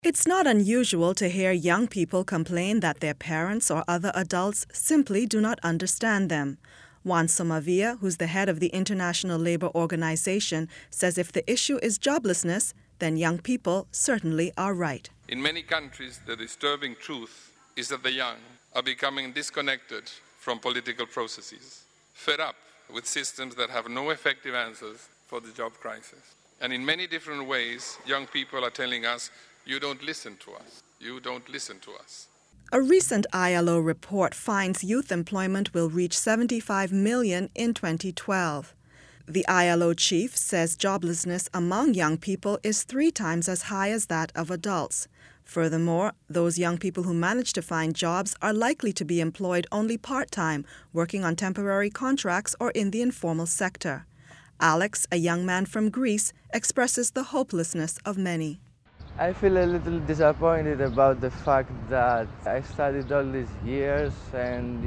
It's not unusual to hear young people complain that their parents or other adults simply do not understand them. Juan Somavia, who's the head of the International Labour Organization, says if the issue is joblessness, then young people certainly are right. In many countries, the disturbing truth is that the young are becoming disconnected from political processes, fed up with systems that have no effective answers for the job crisis. And in many different ways, young people are telling us, you don't listen to us. You don't listen to us. A recent ILO report finds youth employment will reach 75 million in 2012. The ILO chief says joblessness among young people is 3 times as high as that of adults. Furthermore, those young people who manage to find jobs are likely to be employed only part-time, working on temporary contracts or in the informal sector. Alex, a young man from Greece, expresses the hopelessness of many. I feel a little disappointed about the fact that I studied all these years and,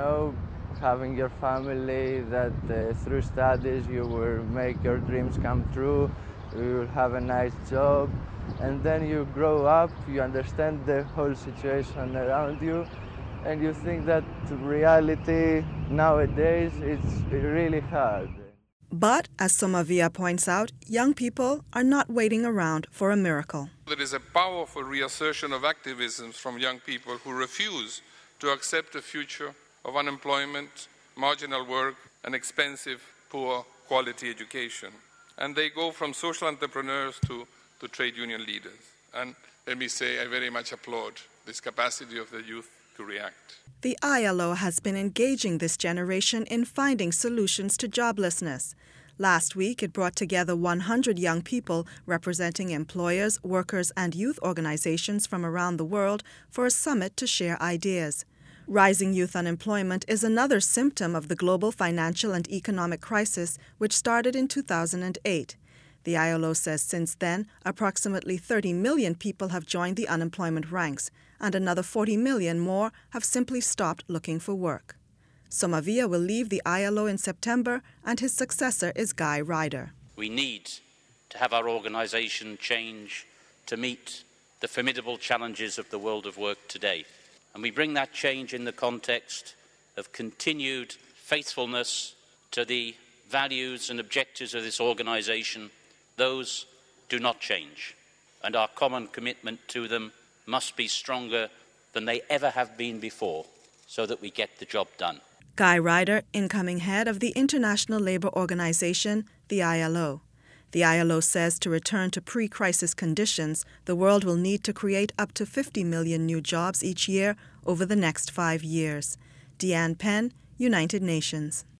having your family that through studies you will make your dreams come true, you will have a nice job, and then you grow up, you understand the whole situation around you, and you think that reality nowadays it's really hard. But, as Somavia points out, young people are not waiting around for a miracle. There is a powerful reassertion of activism from young people who refuse to accept a future of unemployment, marginal work, and expensive, poor quality education. And they go from social entrepreneurs to trade union leaders. And let me say, I very much applaud this capacity of the youth to react. The ILO has been engaging this generation in finding solutions to joblessness. Last week, it brought together 100 young people representing employers, workers, and youth organizations from around the world for a summit to share ideas. Rising youth unemployment is another symptom of the global financial and economic crisis, which started in 2008. The ILO says since then, approximately 30 million people have joined the unemployment ranks, and another 40 million more have simply stopped looking for work. Somavia will leave the ILO in September, and his successor is Guy Ryder. We need to have our organisation change to meet the formidable challenges of the world of work today. And we bring that change in the context of continued faithfulness to the values and objectives of this organisation. Those do not change, and our common commitment to them must be stronger than they ever have been before, so that we get the job done. Guy Ryder, incoming head of the International Labour Organization, the ILO. The ILO says to return to pre-crisis conditions, the world will need to create up to 50 million new jobs each year over the next 5 years. Deanne Penn, United Nations.